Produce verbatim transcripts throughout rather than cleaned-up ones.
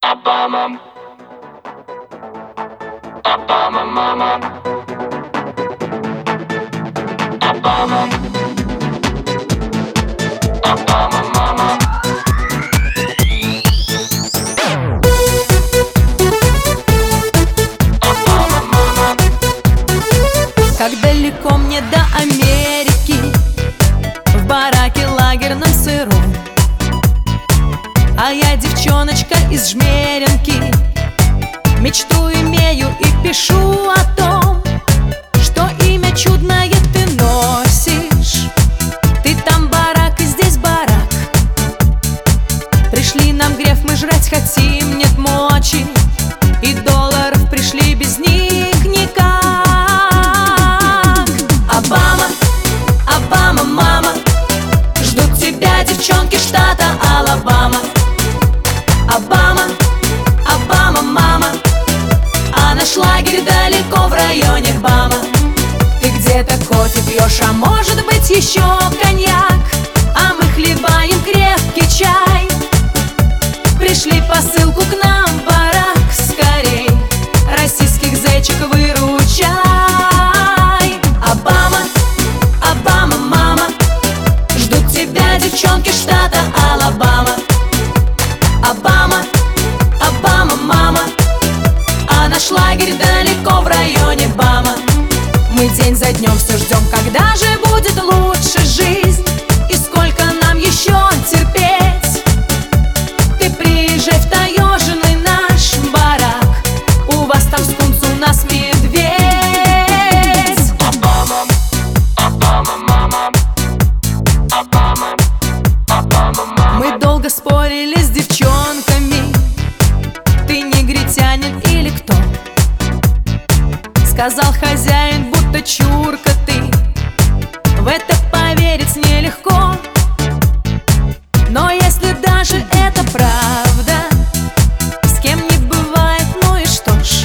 Обама, Обама, мама, Обама, Обама, мама. Обама, мама. Как далеко мне до Америки, в бараке лагерном сыром, а я девчоночка из Жмеринки. Мечту имею и пишу о том, что имя чудное ты носишь. Ты там барак и здесь барак. Пришли нам греф, мы жрать хотим, нет мочи, и долларов пришли без них никак. Обама, Обама, мама, ждут тебя девчонки штата Алабама. Обама, Обама, мама, а наш лагерь далеко в районе Бама. Ты где-то кофе пьешь, а может быть еще коньяк, а мы хлебаем крепкий чай. Пришли посылку к нам в барак, скорей российских зайчик выручай. Обама, Обама, мама, ждут тебя девчонки штата Алабама. Обама, Обама, мама, а наш лагерь далеко в районе Бама. Мы день за днем все ждем, когда же будет лучше жизнь, и сколько нам еще терпеть. Ты приезжай в таежный наш барак, у вас там скунс, у нас медведь. Обама, Обама, мама, Обама, Обама, мама. Мы долго спорили с девчонками, ты негритянин или кто? Сказал хозяин, будто чурка ты. В это поверить нелегко, но если даже это правда, с кем не бывает, ну и что ж.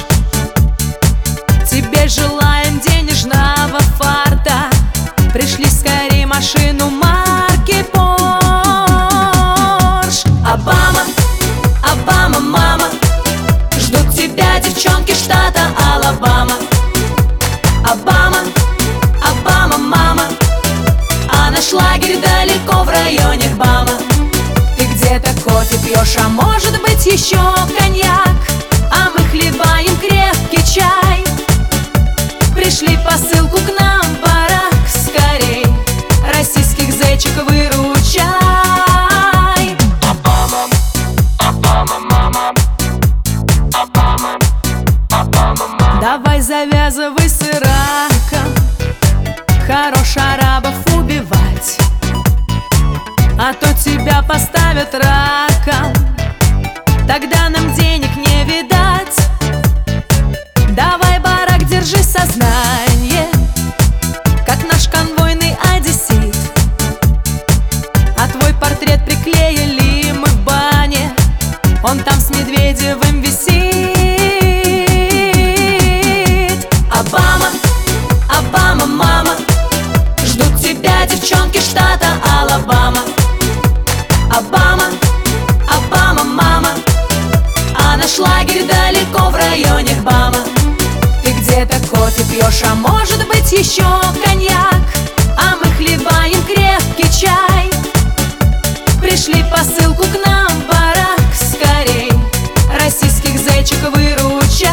Тебе желаем денежного фарта, пришли скорее машину марки Порш. Обама, Обама, мама, ждут тебя девчонки штата Алабама. Обама, Обама, мама, а наш лагерь далеко в районе Бама. Ты где-то кофе пьешь, а может быть еще коньяк, а мы хлебаем крепкий чай. Пришли посылку к нам в барак, скорей российских зайчик выручай. Обама, Обама, мама, Обама, Обама, мама. Давай завязывай с Ираком, хорош арабов убивать, а то тебя поставят раком, тогда нам денег не видать. Давай, барак, держи сознание, как наш конвойный одессит, а твой портрет приклеили мы в бане, он там с Медведевым висит. Обама, Обама, мама, ждут тебя девчонки штата Алабама. Обама, Обама, мама, а наш лагерь далеко в районе Бама. Ты где-то кофе пьешь, а может быть еще коньяк, а мы хлебаем крепкий чай. Пришли посылку к нам в барак, скорей российских зайчик выручай.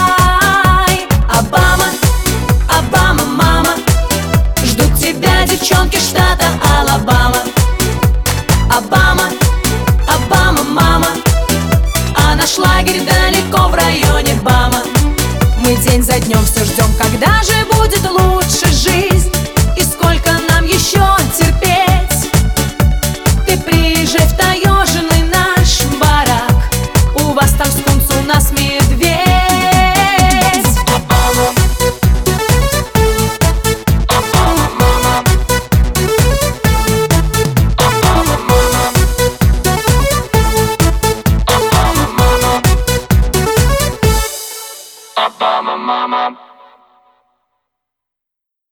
Обама, Обама, мама, ждут тебя девчонки штата Алабама. Обама, Обама, мама, а наш лагерь далеко в районе Бама. Мы день за днем все ждем, когда же будет лучше.